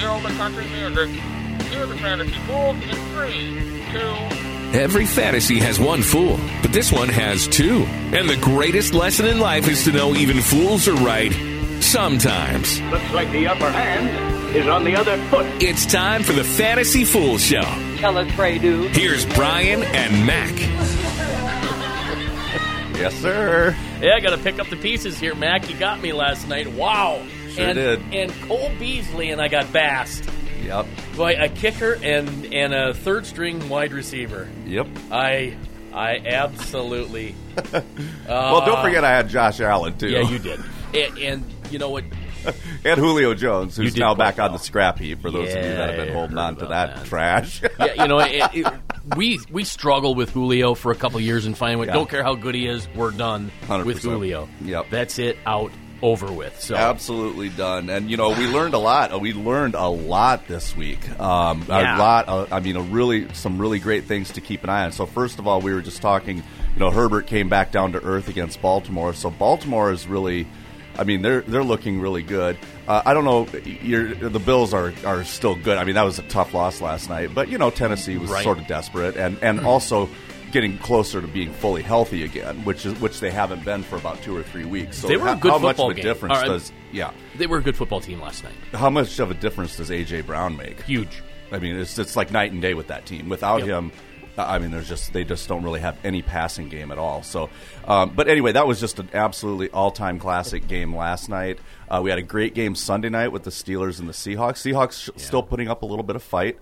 kill the country music. Hear the Fantasy Fools in 3, 2... Every fantasy has one fool, but this one has two. And the greatest lesson in life is to know even fools are right sometimes. Looks like the upper hand is on the other foot. It's time for the Fantasy Fool Show. Tell us, pray do. Here's Brian and Mac. Yes, sir. Yeah, I got to pick up the pieces here, Mac. You got me last night. Wow. Sure did. And Cole Beasley, and I got Bast. Yep. Boy, a kicker and a third-string wide receiver. Yep. I absolutely... Well, don't forget I had Josh Allen, too. Yeah, you did. And you know what? And Julio Jones, who's now back well. on the scrap heap, for those of you that have been holding on to that trash. Yeah, you know, we struggle with Julio for a couple of years and finally don't care how good he is, we're done 100%. with Julio. Yep. That's it, out, over with. So Absolutely done. And, you know, we learned a lot. We learned a lot this week. A lot. Some really great things to keep an eye on. So, first of all, we were just talking, you know, Herbert came back down to earth against Baltimore. So, Baltimore is really... I mean, they're looking really good. I don't know. The Bills are still good. I mean, that was a tough loss last night. But, you know, Tennessee was sort of desperate and also getting closer to being fully healthy again, which they haven't been for about 2 or 3 weeks. So they were a good how much football of a game. difference does they were a good football team last night. How much of a difference does A.J. Brown make? Huge. I mean, it's like night and day with that team. Without him, I mean, they just don't really have any passing game at all. So, but anyway, that was just an absolutely all-time classic game last night. We had a great game Sunday night with the Steelers and the Seahawks. Seahawks still putting up a little bit of fight.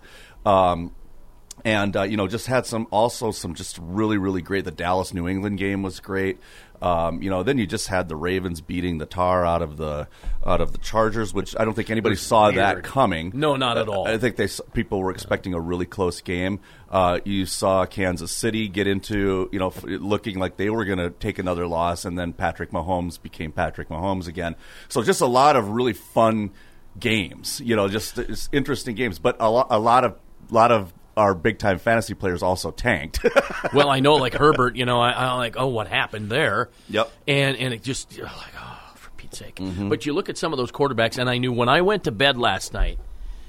And you know, just had some just really, really great. The Dallas New England game was great. You know, then you just had the Ravens beating the tar out of the Chargers, which I don't think anybody saw that coming. No, not at all. I think people were expecting a really close game. You saw Kansas City get into, you know, looking like they were going to take another loss, and then Patrick Mahomes became Patrick Mahomes again. So just a lot of really fun games. You know, just interesting games, but a lot of our big-time fantasy players also tanked. Well, I know, like Herbert, you know, I'm like, oh, what happened there? Yep. And it just, you're like, oh, for Pete's sake. Mm-hmm. But you look at some of those quarterbacks, and I knew when I went to bed last night,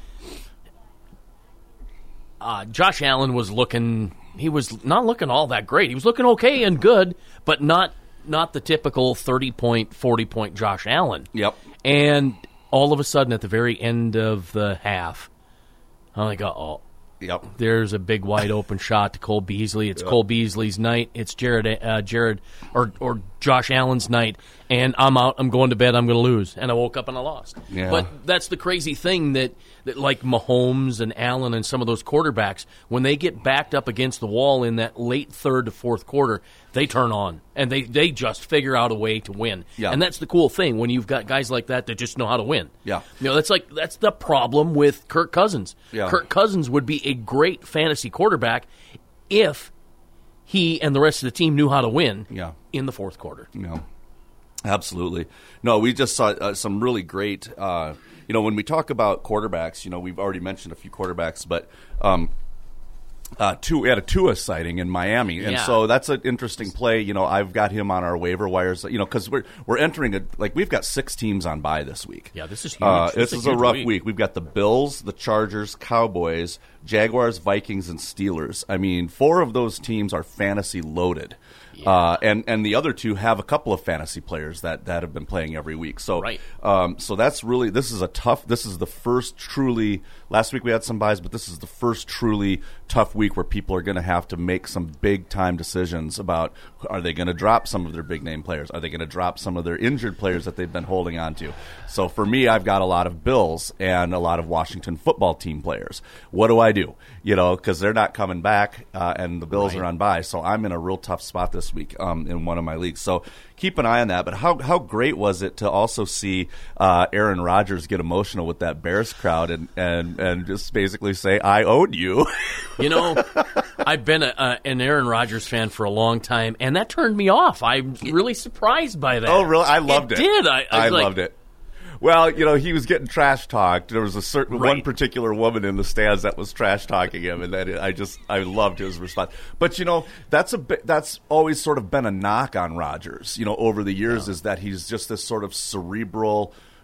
Josh Allen was he was not looking all that great. He was looking okay and good, but not the typical 30-point, 40-point Josh Allen. Yep. And all of a sudden, at the very end of the half, I'm like, uh-oh. Yep. There's a big wide open shot to Cole Beasley. It's Cole Beasley's night. It's Jared or Josh Allen's night. And I'm out. I'm going to bed. I'm going to lose. And I woke up and I lost. Yeah. But that's the crazy thing that like Mahomes and Allen and some of those quarterbacks, when they get backed up against the wall in that late third to fourth quarter, they turn on and they just figure out a way to win. Yeah. And that's the cool thing when you've got guys like that just know how to win. Yeah. You know, that's the problem with Kirk Cousins. Yeah. Kirk Cousins would be a great fantasy quarterback if he and the rest of the team knew how to win in the fourth quarter. No, absolutely. No, we just saw some really great, you know, when we talk about quarterbacks, you know, we've already mentioned a few quarterbacks, but we had a Tua sighting in Miami, and so that's an interesting play. You know, I've got him on our waiver wires, you know, because we're entering we've got 6 teams on bye this week. Yeah, this is huge. This is a rough week. We've got the Bills, the Chargers, Cowboys, Jaguars, Vikings, and Steelers. I mean, 4 of those teams are fantasy loaded. Yeah. And the other 2 have a couple of fantasy players that have been playing every week. So, so that's really, this is the first truly, last week we had some buys, but this is the first truly tough week where people are going to have to make some big time decisions about, are they going to drop some of their big name players? Are they going to drop some of their injured players that they've been holding on to? So for me, I've got a lot of Bills and a lot of Washington football team players. What do I do? You know, because they're not coming back and the Bills are on bye. So I'm in a real tough spot this week in one of my leagues. So keep an eye on that. But how great was it to also see Aaron Rodgers get emotional with that Bears crowd and just basically say, I owed you. You know, I've been an Aaron Rodgers fan for a long time, and that turned me off. I'm really surprised by that. Oh, really? I loved it. Did. I loved it. Well, you know, he was getting trash talked. There was a certain one particular woman in the stands that was trash talking him, and I loved his response. But you know, that's always sort of been a knock on Rodgers. You know, over the years is that he's just this sort of cerebral,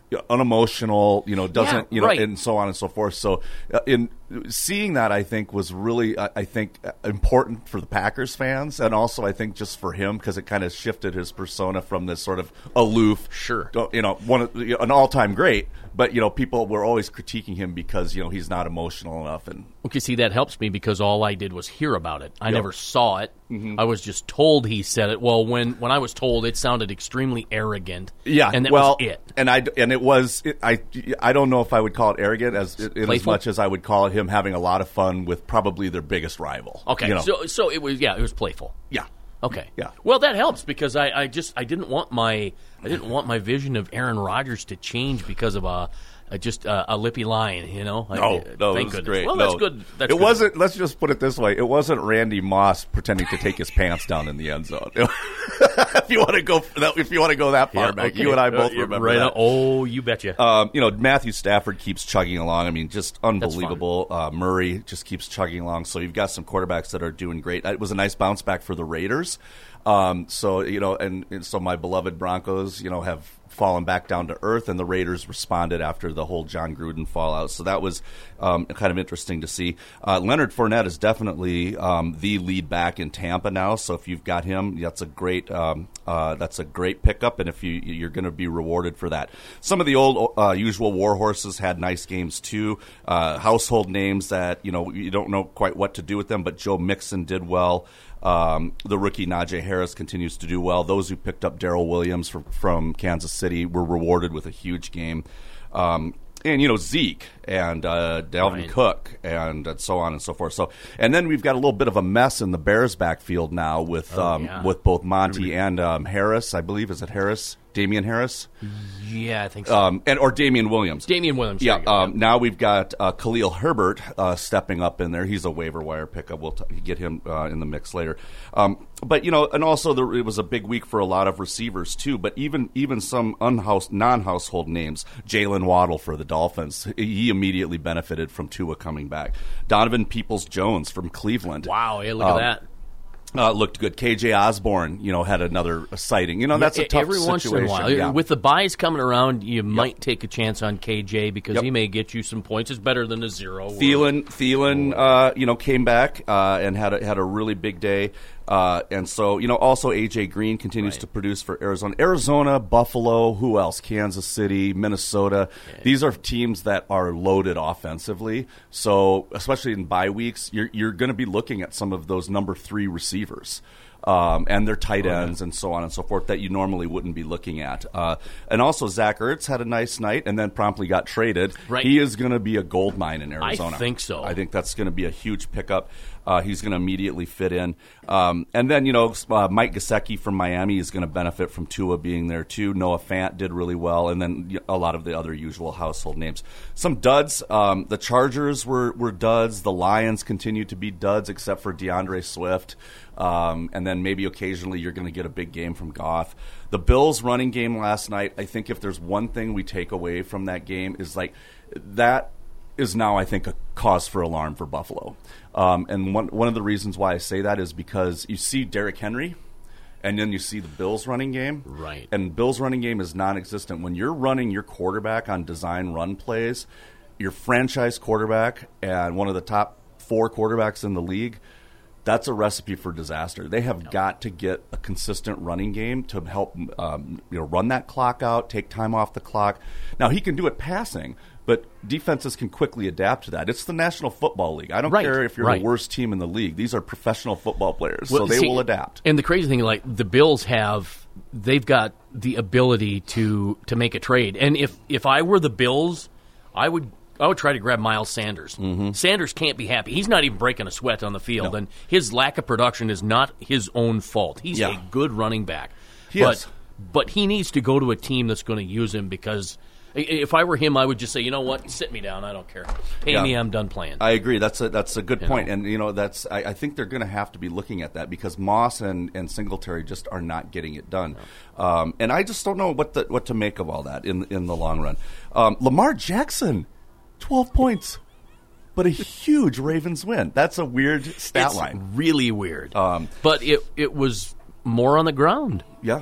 unemotional, doesn't, right. and so on and so forth. So in seeing that, I think was really, important for the Packers fans, and also I think just for him, because it kind of shifted his persona from this sort of aloof, sure, an all-time great. But people were always critiquing him because he's not emotional enough. And okay, see, that helps me because all I did was hear about it. I Yep. never saw it. Mm-hmm. I was just told he said it. Well, when I was told, it sounded extremely arrogant. Yeah, and that was it. And it was. I don't know if I would call it arrogant as much as I would call it him having a lot of fun with probably their biggest rival. Okay, so it was it was playful. Yeah. Okay. Yeah. Well, that helps because I didn't want my vision of Aaron Rodgers to change because of a lippy line, No, thank it was goodness. great. Well, No. that's good. That's it good. wasn't. Let's just put it this way: it wasn't Randy Moss pretending to take his pants down in the end zone. If you want to go that far back, okay. you and I both remember right that. Oh, you betcha. Matthew Stafford keeps chugging along. I mean, just unbelievable. Murray just keeps chugging along. So you've got some quarterbacks that are doing great. It was a nice bounce back for the Raiders. So my beloved Broncos, have fallen back down to earth, and the Raiders responded after the whole John Gruden fallout. So that was kind of interesting to see. Leonard Fournette is definitely the lead back in Tampa now. So if you've got him, that's a great pickup, and if you're going to be rewarded for that. Some of the old usual war horses had nice games too. Household names that you don't know quite what to do with them, but Joe Mixon did well. The rookie Najee Harris continues to do well. Those who picked up Darrell Williams from Kansas City were rewarded with a huge game. And Zeke and Dalvin Cook and so on and so forth. So, and then we've got a little bit of a mess in the Bears backfield now with both Monty and Harris. I believe, is it Harris? Damian Harris? Yeah, I think so. Or Damian Williams. Damian Williams. Yeah. Now we've got Khalil Herbert stepping up in there. He's a waiver wire pickup. We'll get him in the mix later. But and also it was a big week for a lot of receivers too. But even some non-household names. Jalen Waddle for the Dolphins. He immediately benefited from Tua coming back. Donovan Peoples-Jones from Cleveland. Wow, yeah, look at that. Looked good. KJ Osborne, had another sighting. That's a tough every situation. once in a while. Yeah. With the buys coming around, you might take a chance on KJ because he may get you some points. It's better than a zero. Thielen, came back and had a really big day. And so, also A.J. Green continues to produce for Arizona. Arizona, Buffalo, who else? Kansas City, Minnesota. Yeah. These are teams that are loaded offensively. So, especially in bye weeks, you're going to be looking at some of those number 3 receivers. And their tight ends and so on and so forth that you normally wouldn't be looking at. And also Zach Ertz had a nice night and then promptly got traded. Right. He is going to be a gold mine in Arizona. I think so. I think that's going to be a huge pickup. He's going to immediately fit in. And then, Mike Gesicki from Miami is going to benefit from Tua being there too. Noah Fant did really well. And then a lot of the other usual household names. Some duds. The Chargers were duds. The Lions continue to be duds except for DeAndre Swift. And then maybe occasionally you're going to get a big game from Goff. The Bills running game last night, I think if there's one thing we take away from that game is that is now, I think, a cause for alarm for Buffalo. And one of the reasons why I say that is because you see Derrick Henry, and then you see the Bills running game. Right. And Bills running game is non-existent. When you're running your quarterback on design run plays, your franchise quarterback and one of the top 4 quarterbacks in the league, that's a recipe for disaster. They have got to get a consistent running game to help run that clock out, take time off the clock. Now, he can do it passing, but defenses can quickly adapt to that. It's the National Football League. I don't care if you're the worst team in the league. These are professional football players, so they will adapt. And the crazy thing, the Bills they've got the ability to make a trade. And if I were the Bills, I would try to grab Miles Sanders. Mm-hmm. Sanders can't be happy. He's not even breaking a sweat on the field, and his lack of production is not his own fault. He's a good running back. But he needs to go to a team that's going to use him because if I were him, I would just say, you know what, sit me down. I don't care. Pay me. I'm done playing. I agree. That's a good point. And that's I think they're going to have to be looking at that because Moss and Singletary just are not getting it done. No. And I just don't know what to make of all that in the long run. Lamar Jackson. 12 points, but a huge Ravens win. That's a weird stat line. Really weird. But it was more on the ground. Yeah.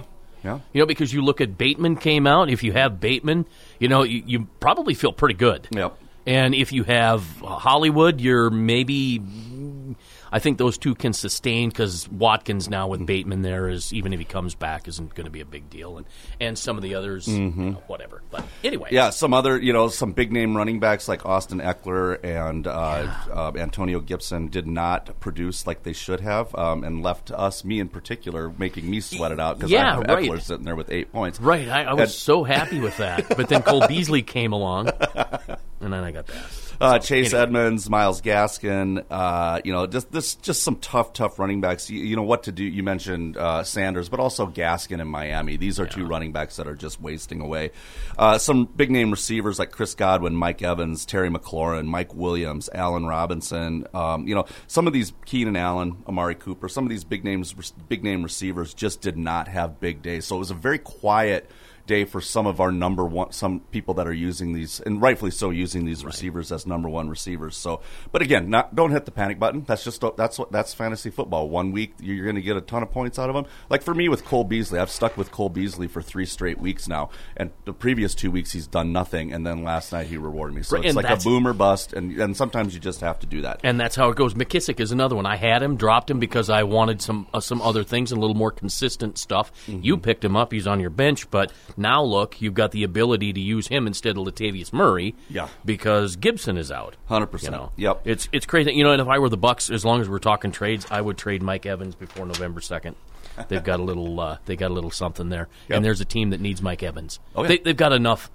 Yeah. Because you look at Bateman came out. If you have Bateman, you probably feel pretty good. Yep. And if you have Hollywood, you're maybe. I think those two can sustain because Watkins now with Bateman there is, even if he comes back, isn't going to be a big deal. And some of the others, whatever. But anyway. Yeah, some other, some big-name running backs like Austin Eckler and Antonio Gibson did not produce like they should have and left me in particular, making me sweat it out because I have Eckler sitting there with 8 points. Right. I was so happy with that. But then Cole Beasley came along, and then I got that. Chase Edmonds, Myles Gaskin, just some tough running backs. You know what to do. You mentioned Sanders, but also Gaskin in Miami. These are two running backs that are just wasting away. Some big name receivers like Chris Godwin, Mike Evans, Terry McLaurin, Mike Williams, Allen Robinson. Some of these Keenan Allen, Amari Cooper, some of these big name receivers just did not have big days. So it was a very quiet day for some of our some people that are using these, and rightfully so, using these receivers as number one receivers. So, but again, don't hit the panic button. That's fantasy football. 1 week you're going to get a ton of points out of them. Like for me with Cole Beasley, I've stuck with Cole Beasley for 3 straight weeks now, and the previous 2 weeks he's done nothing, and then last night he rewarded me. So it's like a boom or bust, and sometimes you just have to do that. And that's how it goes. McKissick is another one. I had him, dropped him because I wanted some other things, a little more consistent stuff. You picked him up. He's on your bench, but now look, you've got the ability to use him instead of Latavius Murray because Gibson is out. 100%. Yep. It's crazy. And if I were the Bucs, as long as we're talking trades, I would trade Mike Evans before November 2nd. They've got a little something there. Yep. And there's a team that needs Mike Evans. Okay. They've got enough.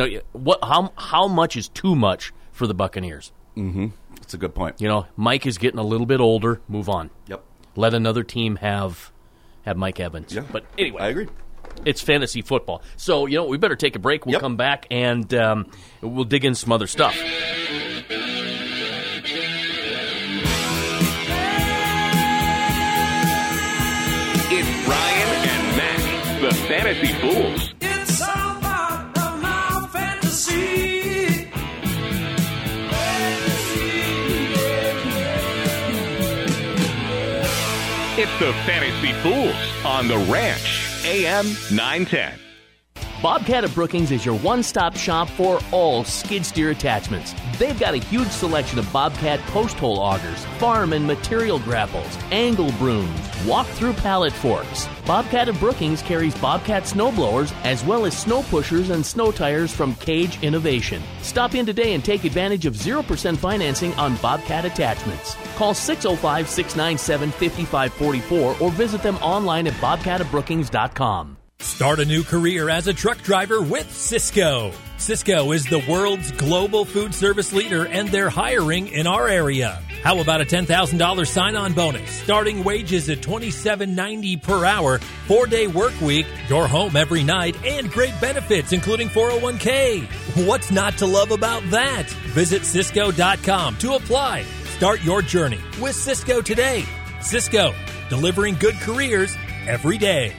How much is too much for the Buccaneers? That's a good point. Mike is getting a little bit older. Move on. Yep. Let another team have Mike Evans. Yeah. But anyway, I agree. It's fantasy football. So, we better take a break. We'll come back and we'll dig in some other stuff. It's Ryan and Mac, the Fantasy Fools. It's all part of my fantasy. It's the Fantasy Fools on the Ranch, AM 910. Bobcat of Brookings is your one-stop shop for all skid steer attachments. They've got a huge selection of Bobcat post hole augers, farm and material grapples, angle brooms, walk-through pallet forks. Bobcat of Brookings carries Bobcat snowblowers as well as snow pushers and snow tires from Cage Innovation. Stop in today and take advantage of 0% financing on Bobcat attachments. Call 605-697-5544 or visit them online at bobcatofbrookings.com. Start a new career as a truck driver with Sysco. Sysco is the world's global food service leader, and they're hiring in our area. How about a $10,000 sign-on bonus, starting wages at $27.90 per hour, 4-day work week, you're home every night, and great benefits, including 401k. What's not to love about that? Visit Sysco.com to apply. Start your journey with Sysco today. Sysco, delivering good careers every day.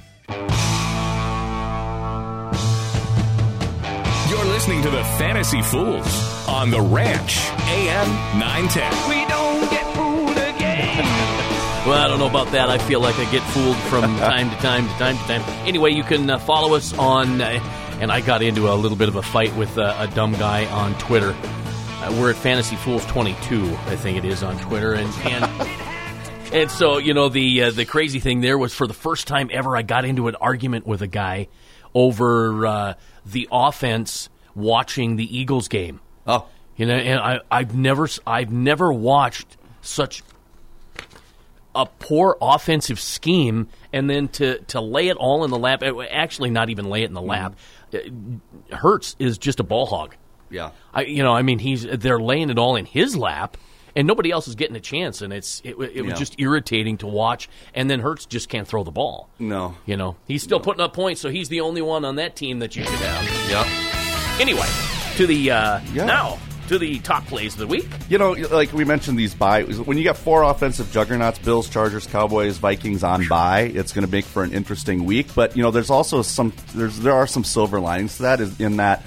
You're listening to the Fantasy Fools on the Ranch, AM 910. We don't get fooled again. Well, I don't know about that. I feel like I get fooled from time to time. Anyway, you can follow us on, and I got into a little bit of a fight with a dumb guy on Twitter. We're at Fantasy Fools 22, I think it is, on Twitter, and so, the crazy thing there was for the first time ever I got into an argument with a guy over the offense watching the Eagles game. Oh. And I've never watched such a poor offensive scheme, and then to lay it all in the lap, actually not even lay it in the lap. Hurts is just a ball hog. Yeah. They're laying it all in his lap. And nobody else is getting a chance, and it was just irritating to watch. And then Hurts just can't throw the ball. No. He's still putting up points, so he's the only one on that team that you should have. Yeah. Anyway, to the now to the top plays of the week. Like we mentioned, these bye. When you got 4 offensive juggernauts, Bills, Chargers, Cowboys, Vikings on bye, it's going to make for an interesting week. But there's also there are some silver linings to that. In that.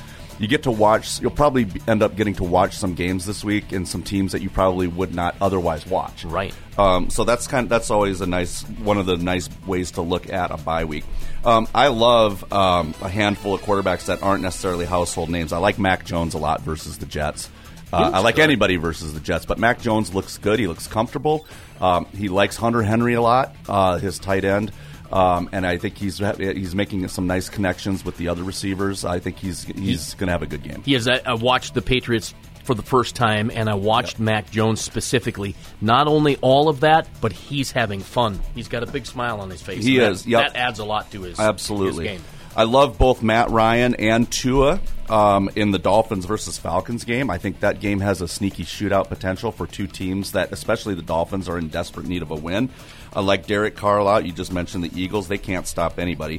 you get to watch. You'll probably end up getting to watch some games this week and some teams that you probably would not otherwise watch. Right. So that's always one of the nice ways to look at a bye week. I love a handful of quarterbacks that aren't necessarily household names. I like Mac Jones a lot versus the Jets. I like anybody versus the Jets, but Mac Jones looks good. He looks comfortable. He likes Hunter Henry a lot, his tight end. And I think he's making some nice connections with the other receivers. I think he's going to have a good game. He has. I watched the Patriots for the first time, and I watched Mac Jones specifically. Not only all of that, but he's having fun. He's got a big smile on his face. He is. That adds a lot to his game. I love both Matt Ryan and Tua in the Dolphins versus Falcons game. I think that game has a sneaky shootout potential for two teams that, especially the Dolphins, are in desperate need of a win. I like Derek Carr a lot. You just mentioned the Eagles. They can't stop anybody.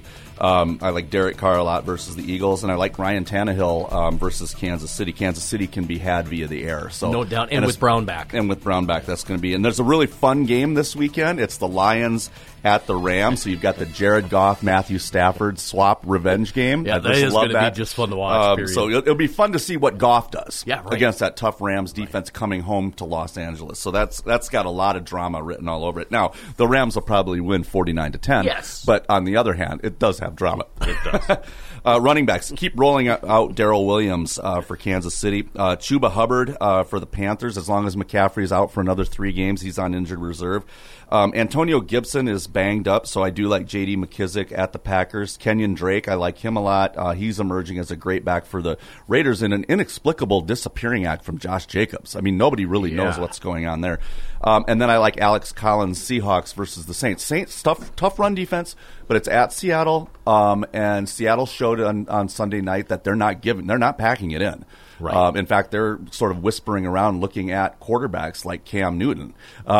I like Derek Carr a lot versus the Eagles, and I like Ryan Tannehill versus Kansas City. Kansas City can be had via the air. So no doubt, and with Brown back. And with Brown back, that's going to be. And there's a really fun game this weekend. It's the Lions at the Rams. So you've got the Jared Goff, Matthew Stafford swap revenge game. Yeah, that is going to be just fun to watch. So it'll be fun to see what Goff does against that tough Rams defense coming home to Los Angeles. So that's got a lot of drama written all over it. Now, the Rams will probably win 49-10. Yes. But on the other hand, it does have drama. It does. Running backs, keep rolling out Darrell Williams for Kansas City. Chuba Hubbard for the Panthers. As long as McCaffrey's out for another 3 games, he's on injured reserve. Antonio Gibson is banged up, so I do like J.D. McKissick at the Packers. Kenyon Drake, I like him a lot. He's emerging as a great back for the Raiders in an inexplicable disappearing act from Josh Jacobs. I mean, nobody really knows what's going on there. And then I like Alex Collins, Seahawks versus the Saints. Saints, tough run defense, but it's at Seattle, and Seattle showed on Sunday night that they're not packing it in. Right. In fact, they're sort of whispering around, looking at quarterbacks like Cam Newton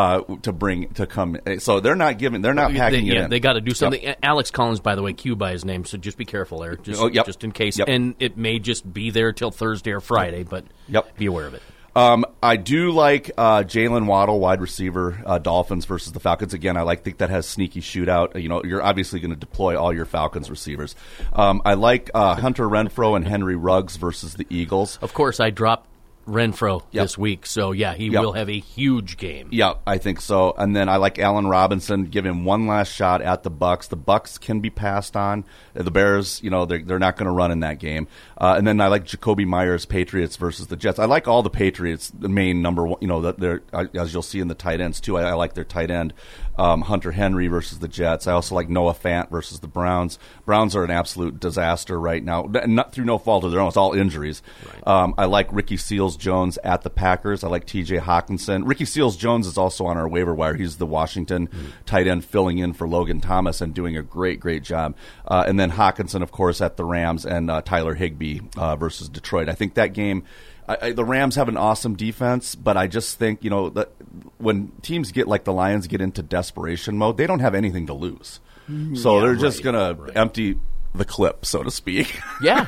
to come. So they're not packing it in. They got to do something. Yep. Alex Collins, by the way, Q by his name, so just be careful there, just in case. Yep. And it may just be there till Thursday or Friday, but be aware of it. I do like Jalen Waddle, wide receiver, Dolphins versus the Falcons. Again, I think that has sneaky shootout. You're obviously going to deploy all your Falcons receivers. I like Hunter Renfrow and Henry Ruggs versus the Eagles. Of course, I dropped Renfrow this week, so he will have a huge game. Yeah, I think so. And then I like Allen Robinson. Give him one last shot at the Bucs. The Bucs can be passed on. The Bears, they're not going to run in that game. And then I like Jacoby Myers, Patriots versus the Jets. I like all the Patriots, the main number one. That they're, as you'll see in the tight ends too. I like their tight end, Hunter Henry versus the Jets. I also like Noah Fant versus the Browns. Browns are an absolute disaster right now, not through no fault of their own. It's all injuries. Right. I like Ricky Seals-Jones at the Packers. I like T.J. Hawkinson. Ricky Seals-Jones is also on our waiver wire. He's the Washington tight end filling in for Logan Thomas and doing a great job. And then Hawkinson, of course, at the Rams, and Tyler Higbee versus Detroit. I think that game, the Rams have an awesome defense, but I just think, that when teams get like the Lions get into desperation mode, they don't have anything to lose. So they're just going to empty the clip, so to speak. Yep,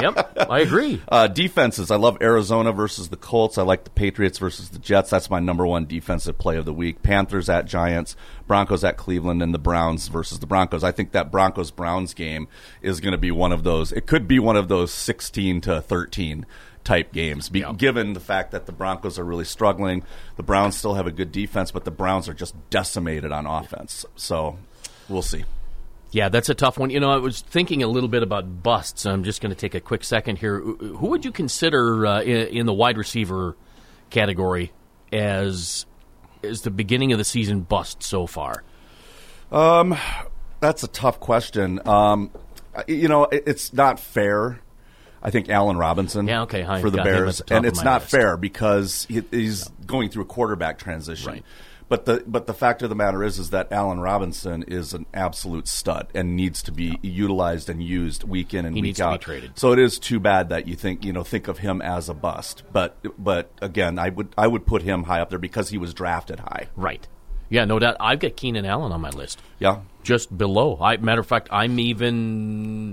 I agree. Defenses, I love Arizona versus the Colts. I like the Patriots versus the Jets. That's my number one defensive play of the week. Panthers at Giants, Broncos at Cleveland, and the Browns versus the Broncos. I think that Broncos-Browns game is going to be one of those. It could be one of those 16-13 type games, given the fact that the Broncos are really struggling. The Browns still have a good defense, but the Browns are just decimated on offense. So we'll see. Yeah, that's a tough one. I was thinking a little bit about busts. I'm just going to take a quick second here. Who would you consider in the wide receiver category as the beginning of the season bust so far? That's a tough question. It's not fair. I think Allen Robinson for the Bears. And it's not fair because he's going through a quarterback transition. Right. But the fact of the matter is that Allen Robinson is an absolute stud and needs to be utilized and used week in and week out. He needs to be traded. So it is too bad that you think of him as a bust. But again, I would put him high up there because he was drafted high. Right. Yeah, no doubt. I've got Keenan Allen on my list. Yeah. Just below. Matter of fact, I'm even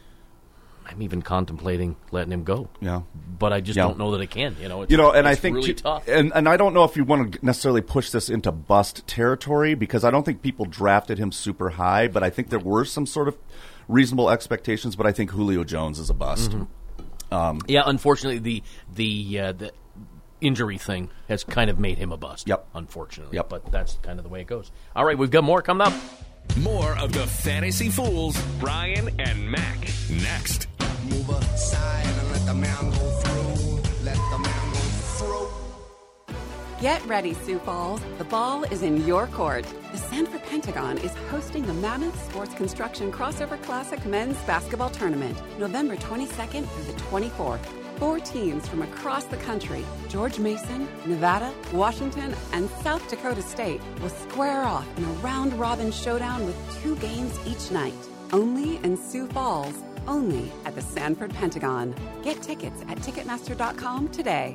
contemplating letting him go. Yeah. But I just don't know that I can. And I think really tough. And I don't know if you want to necessarily push this into bust territory because I don't think people drafted him super high, but I think there were some sort of reasonable expectations, but I think Julio Jones is a bust. Mm-hmm. Yeah, unfortunately, the injury thing has kind of made him a bust. Yep. Unfortunately. Yep. But that's kind of the way it goes. All right, we've got more coming up. More of the Fantasy Fools, Brian and Mac, next. Move aside and let the man go through. Let the man go through. Get ready, Sioux Falls. The ball is in your court. The Sanford Pentagon is hosting the Mammoth Sports Construction Crossover Classic Men's Basketball Tournament, November 22nd through the 24th. 4 teams from across the country, George Mason, Nevada, Washington, and South Dakota State, will square off in a round-robin showdown with 2 games each night. Only in Sioux Falls, only at the Sanford Pentagon. Get tickets at Ticketmaster.com today.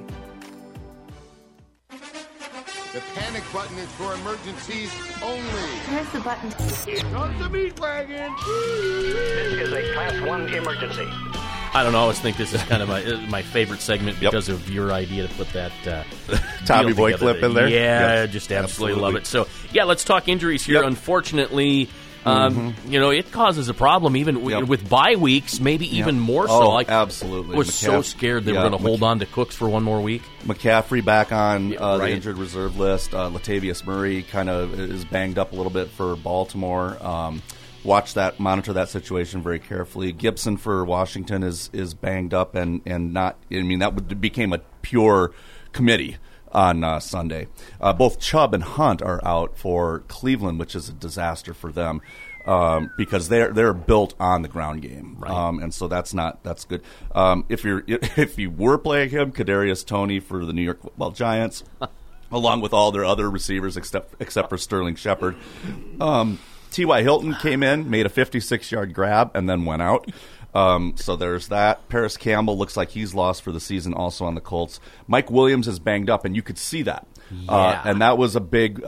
The panic button is for emergencies only. Where's the button? Here comes the meat wagon. This is a Class 1 emergency. I don't know. I always think this is kind of my favorite segment because of your idea to put that Tommy Boy clip in there. Yeah, Yep. just absolutely love it. So, yeah, let's talk injuries here. Yep. Unfortunately, it causes a problem even with bye weeks, maybe even more so. Oh, absolutely. I was so scared they were going to hold on to Cooks for one more week. McCaffrey back on the injured reserve list. Latavius Murray kind of is banged up a little bit for Baltimore. Monitor that situation very carefully. Gibson for Washington is banged up and not. I mean, that became a pure committee on Sunday. Both Chubb and Hunt are out for Cleveland, which is a disaster for them because they're built on the ground game, and so that's good. If you were playing him, Kadarius Toney for the New York Football Giants, along with all their other receivers except for Sterling Shepard. T.Y. Hilton came in, made a 56-yard grab, and then went out. So there's that. Paris Campbell looks like he's lost for the season also on the Colts. Mike Williams is banged up, and you could see that. And that was a big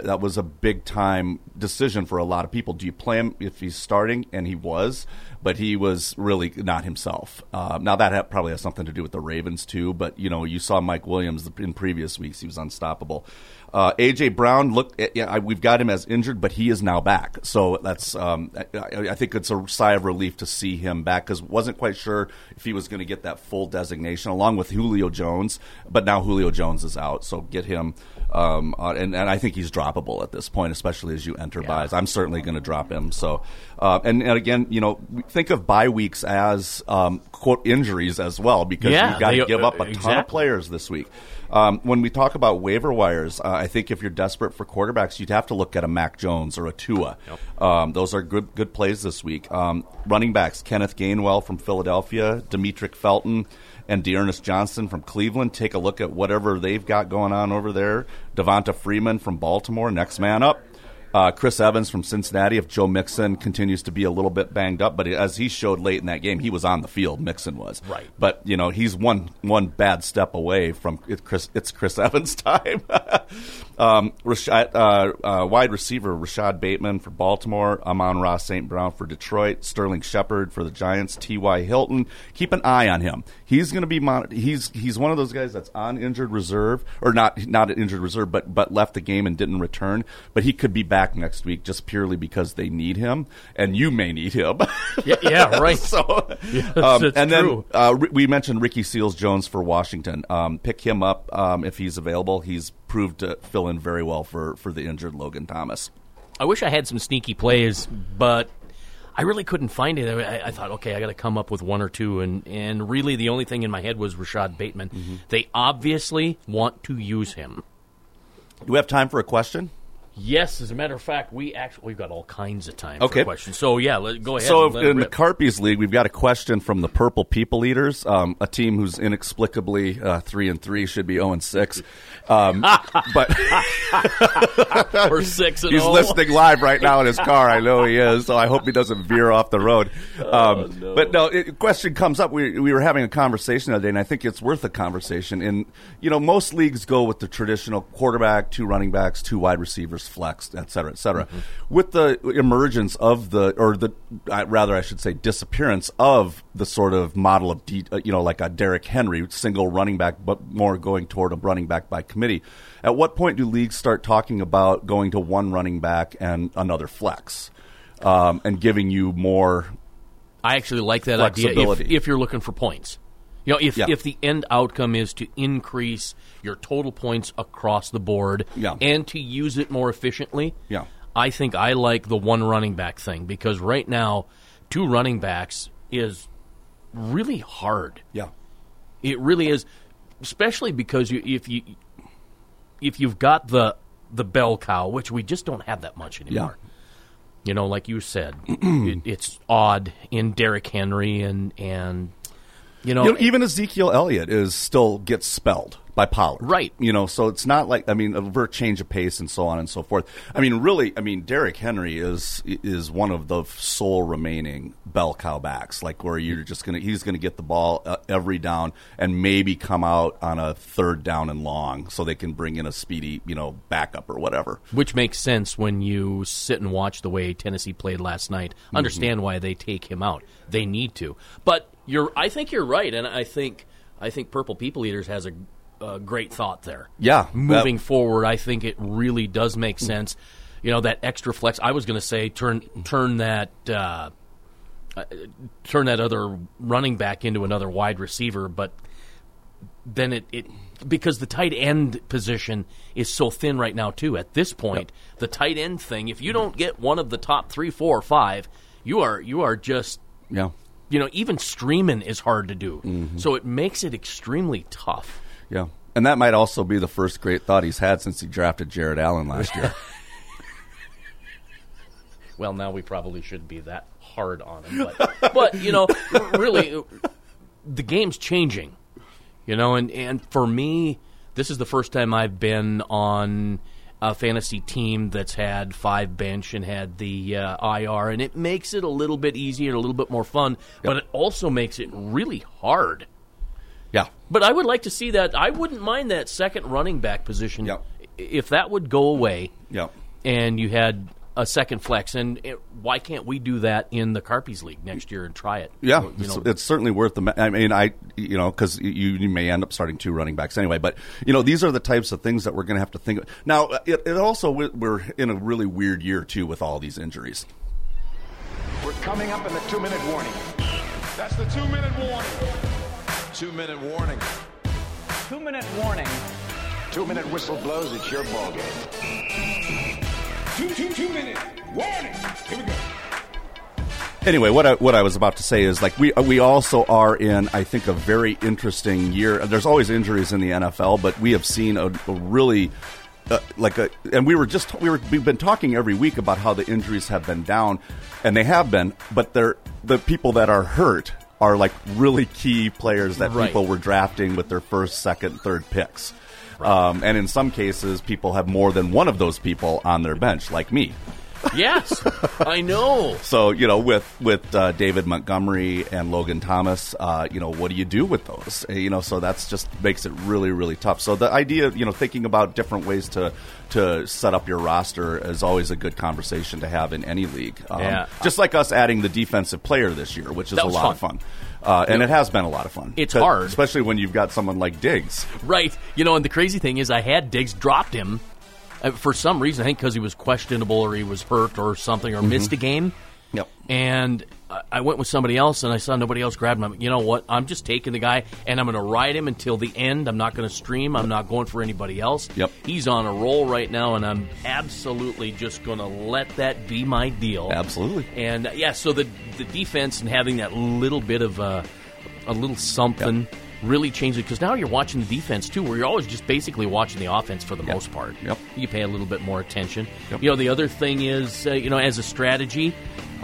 time decision for a lot of people. Do you play him if he's starting? And he was, but he was really not himself. Now that probably has something to do with the Ravens too. But you saw Mike Williams in previous weeks; he was unstoppable. A.J. Brown, we've got him as injured, but he is now back. So that's I think it's a sigh of relief to see him back because wasn't quite sure if he was going to get that full designation along with Julio Jones. But now Julio Jones is out, so get him. And I think he's droppable at this point, especially as you enter buys. I'm certainly going to drop him. So, and again, think of bye weeks as quote injuries as well because you've got to give up a ton of players this week. When we talk about waiver wires, I think if you're desperate for quarterbacks, you'd have to look at a Mac Jones or a Tua. Yep. Those are good plays this week. Running backs, Kenneth Gainwell from Philadelphia, Demetric Felton, and Dearness Johnson from Cleveland. Take a look at whatever they've got going on over there. Devonta Freeman from Baltimore, next man up. Chris Evans from Cincinnati, if Joe Mixon continues to be a little bit banged up, but as he showed late in that game, he was on the field, Mixon was. Right. But, he's one bad step away from it's Chris Evans' time. Wide receiver Rashad Bateman for Baltimore, Amon-Ra St. Brown for Detroit, Sterling Shepard for the Giants, T.Y. Hilton. Keep an eye on him. He's going to be he's one of those guys that's on injured reserve, or not injured reserve, but left the game and didn't return. But he could be back next week just purely because they need him, and you may need him. yeah, right. So, and true. Then we mentioned Ricky Seals-Jones for Washington. Pick him up if he's available. He's proved to fill in very well for the injured Logan Thomas. I wish I had some sneaky plays, but I really couldn't find it. I thought, okay, I got to come up with one or two, and really the only thing in my head was Rashad Bateman. Mm-hmm. They obviously want to use him. Do we have time for a question? Yes, as a matter of fact, we've got all kinds of time for questions. So, go ahead. So, in the Carpies League, we've got a question from the Purple People Eaters, a team who's inexplicably 3-3, should be 0-6. But we're 6-0. He's listening live right now in his car. I know he is, so I hope he doesn't veer off the road. No. But no, question comes up. We were having a conversation the other day, and I think it's worth a conversation. And most leagues go with the traditional quarterback, 2 running backs, 2 wide receivers, flex, et cetera, et cetera. Mm-hmm. With the emergence of disappearance of the sort of model of, like a Derrick Henry, single running back, but more going toward a running back by committee. At what point do leagues start talking about going to 1 running back and another flex, and giving you more? I actually like that idea if you're looking for points. You know, if the end outcome is to increase your total points across the board and to use it more efficiently, I think I like the one running back thing, because right now 2 running backs is really hard. Yeah. It really is, especially because if you've got the bell cow, which we just don't have that much anymore. You know, like you said, it's odd in Derrick Henry and you know, even Ezekiel Elliott still gets spelled by Pollard. Right. You know, so it's not like, I mean, a change of pace and so on and so forth. I mean, really, Derrick Henry is one of the sole remaining bell cow backs, like where he's going to get the ball every down and maybe come out on a 3rd down and long so they can bring in a speedy, backup or whatever. Which makes sense when you sit and watch the way Tennessee played last night. Understand why they take him out. They need to. But I think you're right, and I think Purple People Eaters has a great thought there. Yeah. Moving forward, I think it really does make sense. You know, that extra flex. I was going to say turn that other running back into another wide receiver, but then it because the tight end position is so thin right now too. At this point, the tight end thing, if you don't get one of the top 3, 4, or 5, you are just You know, even streaming is hard to do. So it makes it extremely tough. Yeah. And that might also be the first great thought he's had since he drafted Jared Allen last year. Well, now we probably shouldn't be that hard on him. But really, the game's changing. You know, and for me, this is the first time I've been on a fantasy team that's had 5 bench and had the IR, and it makes it a little bit easier and a little bit more fun, but it also makes it really hard. Yeah. But I would like to see that. I wouldn't mind that second running back position if that would go away and you had a second flex. And why can't we do that in the Carpies League next year and try it? Yeah, it's certainly worth the. I mean, because you may end up starting 2 running backs anyway. But these are the types of things that we're going to have to think of. Now, it also we're in a really weird year too with all these injuries. We're coming up in the 2-minute warning. That's the 2-minute warning. 2-minute warning. 2-minute warning. 2-minute whistle blows. It's your ball game. 2-minute warning. Here we go. Anyway, what I was about to say is, like, we also are in, I think, a very interesting year. There's always injuries in the NFL, but we have seen a really and we've been talking every week about how the injuries have been down, and they have been, but the people that are hurt are like really key players that people were drafting with their 1st, 2nd, 3rd picks. And in some cases, people have more than one of those people on their bench, like me. Yes, I know. So, with David Montgomery and Logan Thomas, what do you do with those? So that's just makes it really, really tough. So the idea of, thinking about different ways to set up your roster is always a good conversation to have in any league. Just like us adding the defensive player this year, which is a lot of fun. And it has been a lot of fun. It's hard. Especially when you've got someone like Diggs. Right. And the crazy thing is I had Diggs, dropped him. For some reason, I think because he was questionable or he was hurt or something or missed a game. Yep. And I went with somebody else, and I saw nobody else grab him. You know what? I'm just taking the guy, and I'm going to ride him until the end. I'm not going to stream. I'm not going for anybody else. Yep. He's on a roll right now, and I'm absolutely just going to let that be my deal. Absolutely. And, so the defense and having that little bit of a little something really changed it, because now you're watching the defense too, where you're always just basically watching the offense for the most part. You pay a little bit more attention. The other thing is, as a strategy,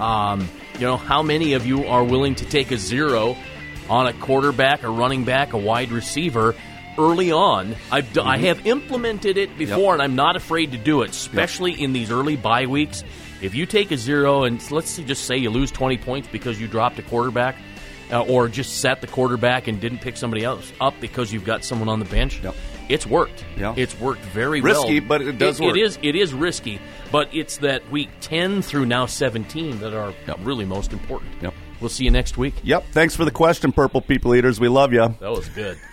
how many of you are willing to take a 0 on a quarterback, a running back, a wide receiver early on? I have implemented it before, and I'm not afraid to do it, especially in these early bye weeks. If you take a 0 and let's just say you lose 20 points because you dropped a quarterback, or just sat the quarterback and didn't pick somebody else up because you've got someone on the bench, it's worked. It's worked very well. Risky, but it does work. It is risky, but it's that week 10 through now 17 that are really most important. We'll see you next week. Thanks for the question, Purple People Eaters. We love you. That was good.